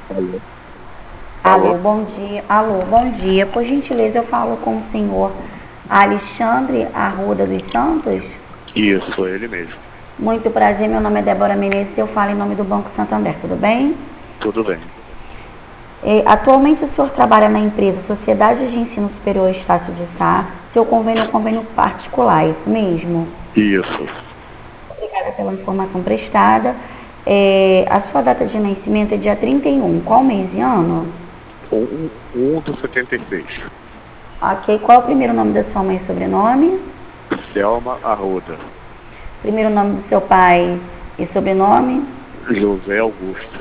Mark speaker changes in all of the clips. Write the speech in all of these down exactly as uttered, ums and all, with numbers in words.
Speaker 1: Alô?
Speaker 2: Alô,
Speaker 1: Alô?
Speaker 2: bom dia. Alô, bom dia. Por gentileza, eu falo com o senhor Alexandre Arruda dos Santos.
Speaker 1: Isso, ele mesmo.
Speaker 2: Muito prazer, meu nome é Débora Menezes e eu falo em nome do Banco Santander, tudo bem?
Speaker 1: Tudo bem.
Speaker 2: E, atualmente o senhor trabalha na empresa Sociedade de Ensino Superior Estácio de Sá, seu convênio é um convênio particular, é isso mesmo?
Speaker 1: Isso.
Speaker 2: Obrigada pela informação prestada. É, a sua data de nascimento é dia trinta e um, qual mês e ano?
Speaker 1: Um, um do setenta e seis.
Speaker 2: Ok, qual é o primeiro nome da sua mãe e sobrenome?
Speaker 1: Selma Arruda.
Speaker 2: Primeiro nome do seu pai e sobrenome?
Speaker 1: José Augusto.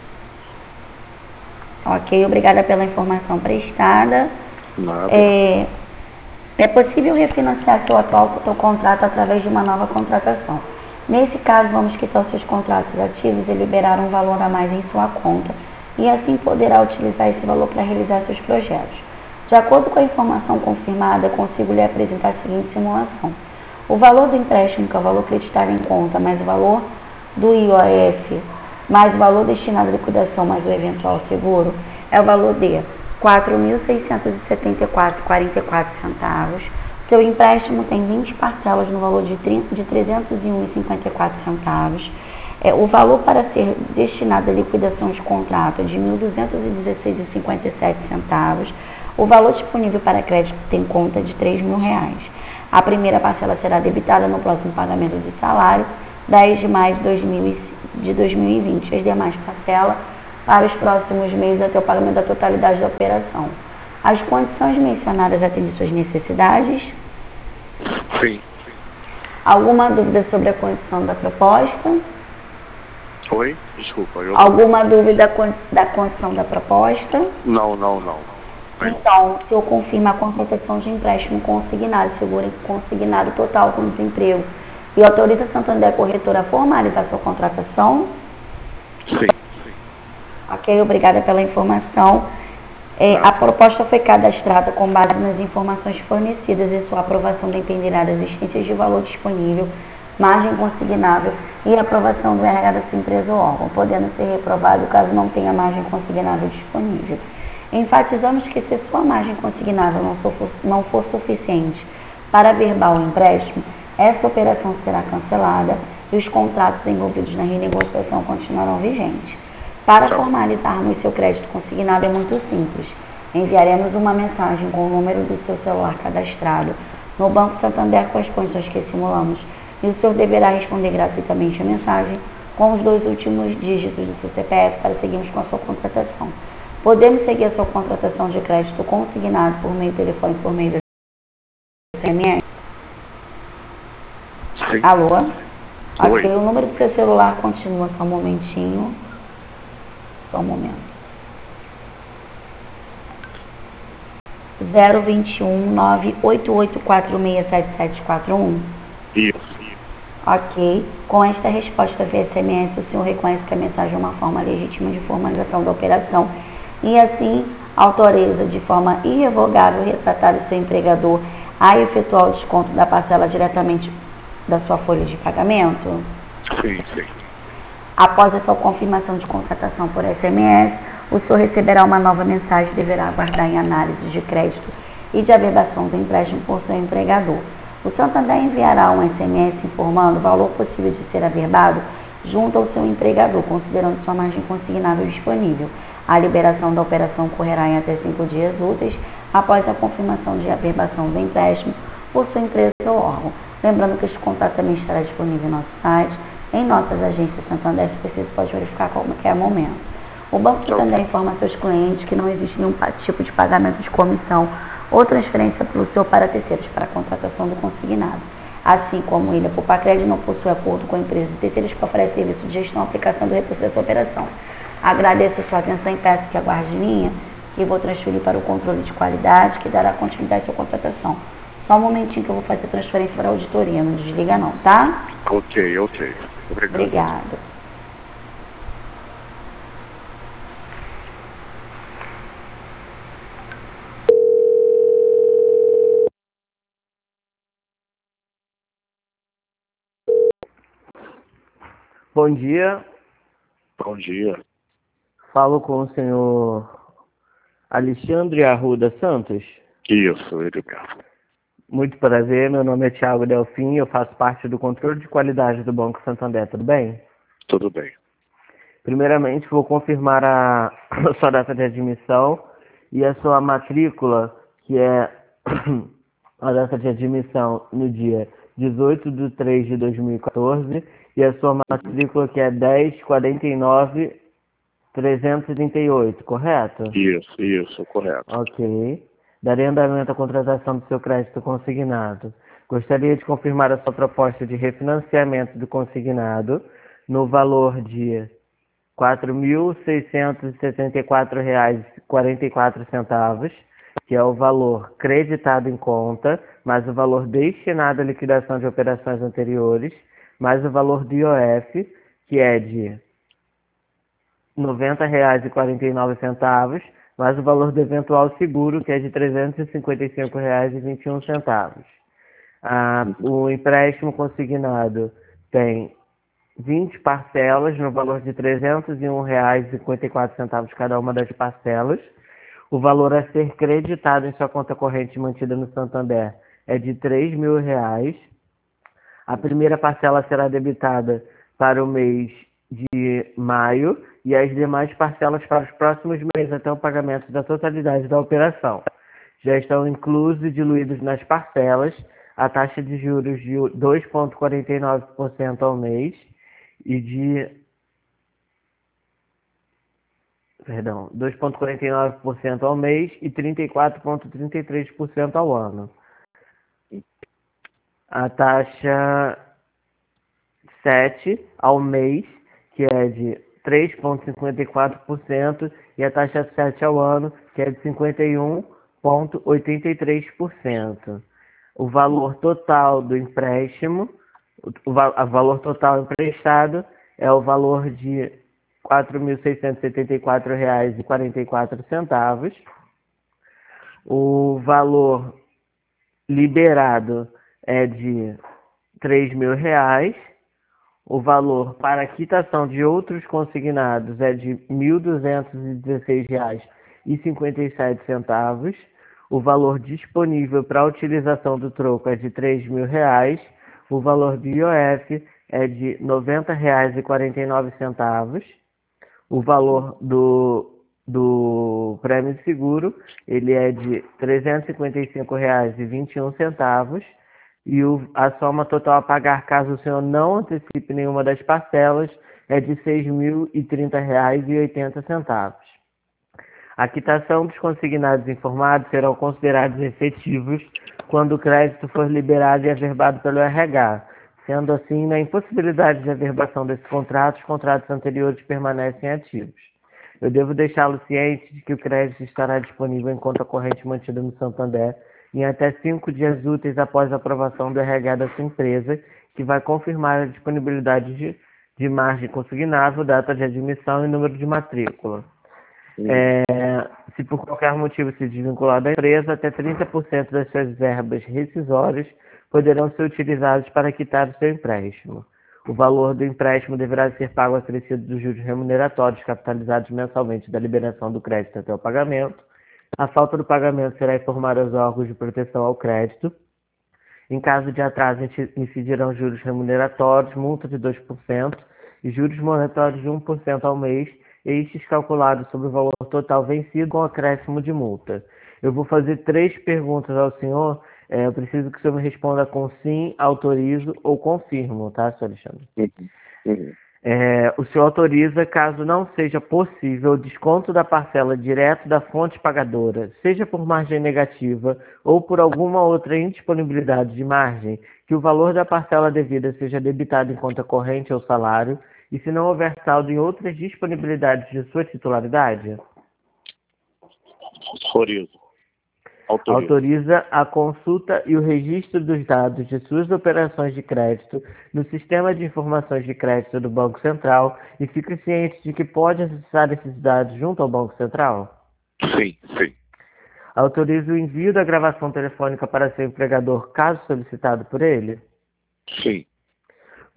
Speaker 2: Ok, obrigada pela informação prestada.
Speaker 1: Nada.
Speaker 2: É, é possível refinanciar seu atual seu contrato através de uma nova contratação. Nesse caso, vamos quitar os seus contratos ativos e liberar um valor a mais em sua conta, e assim poderá utilizar esse valor para realizar seus projetos. De acordo com a informação confirmada, consigo lhe apresentar a seguinte simulação. O valor do empréstimo, que é o valor creditado em conta, mais o valor do I O F, mais o valor destinado à liquidação, mais o eventual seguro, é o valor de quatro mil seiscentos e setenta e quatro reais e quarenta e quatro centavos. Seu empréstimo tem vinte parcelas no valor de trezentos e um reais e cinquenta e quatro centavos. É, o valor para ser destinado à liquidação de contrato é de mil duzentos e dezesseis reais e cinquenta e sete centavos. O valor disponível para crédito tem conta de três mil reais. A primeira parcela será debitada no próximo pagamento do salário, dez de maio de dois mil e vinte. As demais parcelas para os próximos meses até o pagamento da totalidade da operação. As condições mencionadas atendem suas necessidades?
Speaker 1: Sim.
Speaker 2: Alguma dúvida sobre a condição da proposta?
Speaker 1: Oi? Desculpa, eu não.
Speaker 2: Alguma dúvida da condição da proposta?
Speaker 1: Não, não, não.
Speaker 2: Então, se eu confirmo a contratação de empréstimo consignado, seguro consignado total com desemprego e autoriza a Santander Corretora a formalizar sua contratação?
Speaker 1: Sim.
Speaker 2: Ok, obrigada pela informação. É, a
Speaker 1: Nada.
Speaker 2: proposta foi cadastrada com base nas informações fornecidas e sua aprovação dependerá das existências de valor disponível, margem consignável e aprovação do R H da sua empresa ou órgão, podendo ser reprovado caso não tenha margem consignável disponível. Enfatizamos que se sua margem consignável não, for, não for suficiente para averbar o empréstimo, essa operação será cancelada e os contratos envolvidos na renegociação continuarão vigentes. Para
Speaker 1: Tá bom.
Speaker 2: formalizarmos seu crédito consignado é muito simples. Enviaremos uma mensagem com o número do seu celular cadastrado no Banco Santander com as condições que simulamos e o senhor deverá responder gratuitamente a mensagem com os dois últimos dígitos do seu C P F para seguirmos com a sua contratação. Podemos seguir a sua contratação de crédito consignado por meio do telefone por meio do S M S?
Speaker 1: Sim.
Speaker 2: Alô? Ok,
Speaker 1: Oi.
Speaker 2: o número do seu celular continua, só um momentinho. Só um momento. zero vinte e um nove oito oito quatro seis sete sete quatro um.
Speaker 1: Isso.
Speaker 2: Ok. Com esta resposta via S M S, o senhor reconhece que a mensagem é uma forma legítima de formalização da operação e, assim, autoriza de forma irrevogável retratar o seu empregador a efetuar o desconto da parcela diretamente da sua folha de pagamento?
Speaker 1: Sim, sim.
Speaker 2: Após a sua confirmação de contratação por S M S, o senhor receberá uma nova mensagem e deverá aguardar em análise de crédito e de averbação do empréstimo por seu empregador. O Santander enviará um S M S informando o valor possível de ser averbado junto ao seu empregador, considerando sua margem consignável disponível. A liberação da operação ocorrerá em até cinco dias úteis após a confirmação de averbação do empréstimo por sua empresa ou órgão. Lembrando que este contato também estará disponível em nosso site, em nossas agências Santander, se preciso, pode verificar a qualquer momento. O Banco
Speaker 1: Tá bom.
Speaker 2: Santander informa a seus clientes que não existe nenhum tipo de pagamento de comissão ou transferência pelo senhor para terceiros para a contratação do consignado. Assim como ele, a Pupacred não possui acordo com empresas e terceiros que oferecem serviço de gestão e aplicação do recurso dessa operação. Agradeço a sua atenção e peço que aguarde em linha, que vou transferir para o controle de qualidade, que dará continuidade à sua contratação. Só um momentinho que eu vou fazer a transferência para a auditoria, não desliga não, tá?
Speaker 1: Ok, ok. Obrigado.
Speaker 2: Obrigada.
Speaker 3: Bom dia.
Speaker 1: Bom dia.
Speaker 3: Falo com o senhor Alexandre Arruda Santos.
Speaker 1: Isso, ele mesmo.
Speaker 3: Muito prazer, meu nome é Thiago Delfim, eu faço parte do controle de qualidade do Banco Santander, tudo bem?
Speaker 1: Tudo bem.
Speaker 3: Primeiramente, vou confirmar a, a sua data de admissão e a sua matrícula, que é a data de admissão no dia dezoito de três de dois mil e quatorze e a sua matrícula, que é dez quarenta e nove trezentos e trinta e oito, correto?
Speaker 1: Isso, isso, correto.
Speaker 3: Ok. Darei andamento à contratação do seu crédito consignado. Gostaria de confirmar a sua proposta de refinanciamento do consignado no valor de quatro mil seiscentos e setenta e quatro reais e quarenta e quatro centavos, que é o valor creditado em conta, mais o valor destinado à liquidação de operações anteriores, mais o valor do I O F, que é de noventa reais e quarenta e nove centavos, mais o valor do eventual seguro, que é de trezentos e cinquenta e cinco reais e vinte e um centavos. Ah, o empréstimo consignado tem vinte parcelas no valor de trezentos e um reais e cinquenta e quatro centavos cada uma das parcelas. O valor a ser creditado em sua conta corrente mantida no Santander é de três mil reais. A primeira parcela será debitada para o mês de maio e as demais parcelas para os próximos meses até o pagamento da totalidade da operação. Já estão inclusos e diluídos nas parcelas a taxa de juros de dois vírgula quarenta e nove por cento ao mês e de perdão, dois vírgula quarenta e nove por cento ao mês e trinta e quatro vírgula trinta e três por cento ao ano. A taxa sete ao mês, que é de três vírgula cinquenta e quatro por cento, e a taxa sete ao ano, que é de cinquenta e um vírgula oitenta e três por cento. O valor total do empréstimo, o, o valor total emprestado é o valor de quatro mil seiscentos e setenta e quatro reais e quarenta e quatro centavos. O valor liberado é de três mil reais. O valor para quitação de outros consignados é de mil duzentos e dezesseis reais e cinquenta e sete centavos. O valor disponível para a utilização do troco é de três mil reais. O valor do I O F é de noventa reais e quarenta e nove centavos. O valor do, do prêmio de seguro, ele é de trezentos e cinquenta e cinco reais e vinte e um centavos. E o, a soma total a pagar caso o senhor não antecipe nenhuma das parcelas é de seis mil e trinta reais e oitenta centavos. A quitação dos consignados informados serão considerados efetivos quando o crédito for liberado e averbado pelo R H. Sendo assim, na impossibilidade de averbação desse contrato, os contratos anteriores permanecem ativos. Eu devo deixá-lo ciente de que o crédito estará disponível em conta corrente mantida no Santander em até cinco dias úteis após a aprovação do R H da sua empresa, que vai confirmar a disponibilidade de, de margem consignável, data de admissão e número de matrícula. É, se por qualquer motivo se desvincular da empresa, até trinta por cento das suas verbas rescisórias poderão ser utilizadas para quitar o seu empréstimo. O valor do empréstimo deverá ser pago acrescido dos juros remuneratórios capitalizados mensalmente da liberação do crédito até o pagamento. A falta do pagamento será informada aos órgãos de proteção ao crédito. Em caso de atraso, incidirão juros remuneratórios, multa de dois por cento e juros moratórios de um por cento ao mês, estes calculados sobre o valor total vencido com acréscimo de multa. Eu vou fazer três perguntas ao senhor. É, eu preciso que o senhor me responda com sim, autorizo ou confirmo, tá, senhor Alexandre?
Speaker 1: Uhum. Uhum.
Speaker 3: É, o senhor autoriza, caso não seja possível, o desconto da parcela direto da fonte pagadora, seja por margem negativa ou por alguma outra indisponibilidade de margem, que o valor da parcela devida seja debitado em conta corrente ou salário, e se não houver saldo em outras disponibilidades de sua titularidade?
Speaker 1: Autorizo. Autorizo.
Speaker 3: Autoriza a consulta e o registro dos dados de suas operações de crédito no Sistema de Informações de Crédito do Banco Central e fique ciente de que pode acessar esses dados junto ao Banco Central?
Speaker 1: Sim, sim.
Speaker 3: Autoriza o envio da gravação telefônica para seu empregador, caso solicitado por ele?
Speaker 1: Sim.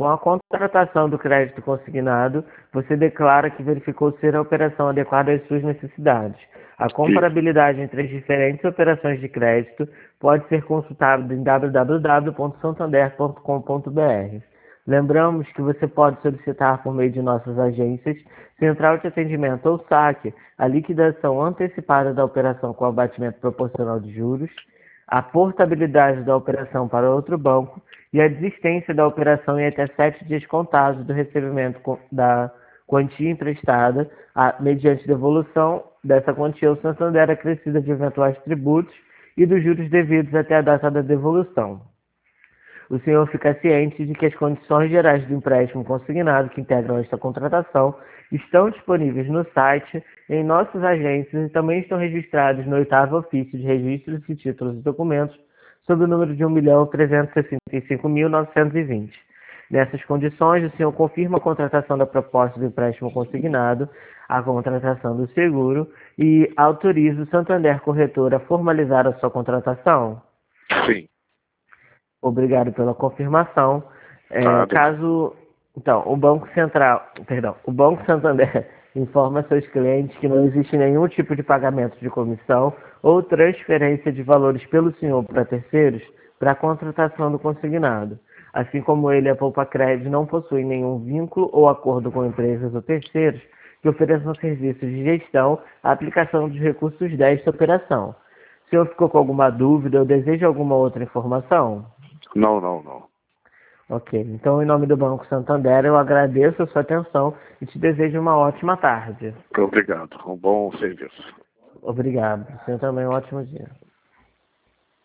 Speaker 3: Com a contratação do crédito consignado, você declara que verificou ser a operação adequada às suas necessidades. A comparabilidade entre as diferentes operações de crédito pode ser consultada em w w w ponto santander ponto com ponto b r. Lembramos que você pode solicitar por meio de nossas agências, central de atendimento ou saque, a liquidação antecipada da operação com abatimento proporcional de juros, a portabilidade da operação para outro banco e a desistência da operação em até sete dias contados do recebimento da quantia emprestada, a, mediante devolução dessa quantia ao Santander acrescida de eventuais tributos e dos juros devidos até a data da devolução. O senhor fica ciente de que as condições gerais do empréstimo consignado que integram esta contratação estão disponíveis no site, em nossas agências e também estão registrados no oitavo ofício de registros de títulos e documentos sob o número de um milhão trezentos e sessenta e cinco mil novecentos e vinte. Nessas condições, o senhor confirma a contratação da proposta do empréstimo consignado, a contratação do seguro e autoriza o Santander Corretor a formalizar a sua contratação?
Speaker 1: Sim.
Speaker 3: Obrigado pela confirmação. É,
Speaker 1: Nada.
Speaker 3: caso, então, o Banco Central, perdão, o Banco Santander informa seus clientes que não existe nenhum tipo de pagamento de comissão ou transferência de valores pelo senhor para terceiros para a contratação do consignado. Assim como ele, a Poupa Crédito não possui nenhum vínculo ou acordo com empresas ou terceiros que ofereçam serviços de gestão à aplicação dos recursos desta operação. O senhor ficou com alguma dúvida ou deseja alguma outra informação?
Speaker 1: Não, não, não.
Speaker 3: Ok. Então, em nome do Banco Santander, eu agradeço a sua atenção e te desejo uma ótima tarde.
Speaker 1: Obrigado. Um bom serviço.
Speaker 3: Obrigado. O senhor também um ótimo dia.